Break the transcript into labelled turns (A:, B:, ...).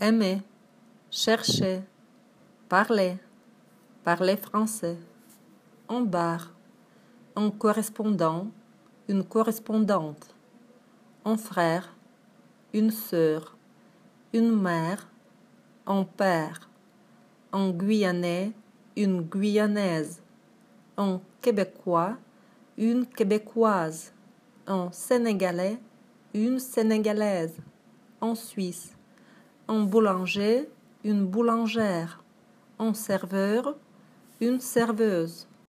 A: aimer, chercher, parler, parler français, un bar, un correspondant, une correspondante, un frère, une sœur, une mère, un père, un Guyanais, une Guyanaise, un Québécois, une Québécoise, un Sénégalais, une Sénégalaise, un Suisse, un boulanger, une boulangère, un serveur, une serveuse.